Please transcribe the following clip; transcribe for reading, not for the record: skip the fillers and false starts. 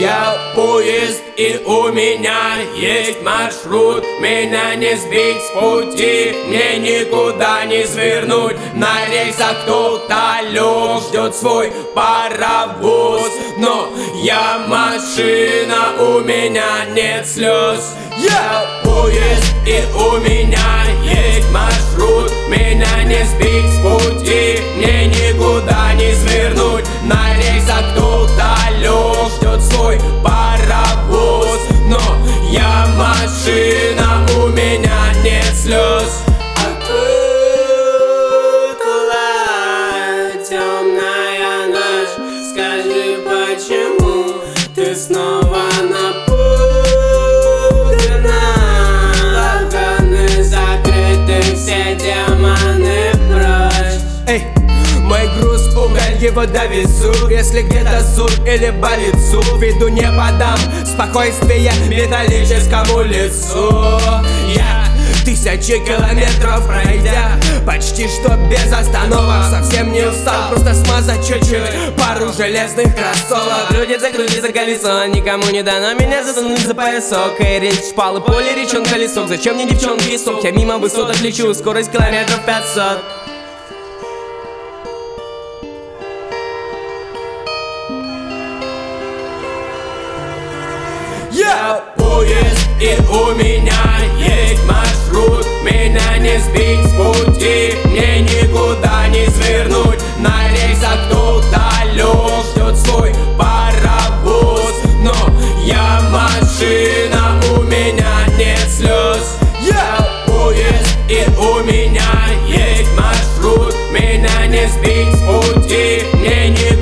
Я поезд, и у меня есть маршрут. Меня не сбить с пути, мне никуда не свернуть. На рельсах кто-то лег, ждет свой паровоз. Но я машина, у меня нет слез. Я поезд, и у меня есть маршрут. Меня не сбить с пути, мне никуда не свернуть. На рельсах кто-то лег, ждет свой паровоз. Но я машина, у меня нет слез. Окутала темная ночь. Скажи, почему ты снова напугана? Окна закрыты, все демоны прочь. Эй, мой груз уголь, его довезу. Если где-то зуб или болит зуб, виду не подам спокойствие металлическому лицу. Я тысячи километров пройдя, почти что без остановок, совсем не устал, просто смазать чуть-чуть пару железных кроссовок. Крутится колесо, никому не дано меня засунуть за поясок. И речь шпалы, поле, речонка, лесок. Зачем мне девчонки и сок? Я мимо высоток лечу, скорость километров 500. Я поезд, и у меня есть маршрут. Меня не сбить с пути, мне никуда не свернуть. На рельсах кто-то лег, ждет свой паровоз. Но я машина, у меня нет слез. Я поезд, и у меня есть маршрут. Меня не сбить с пути, мне не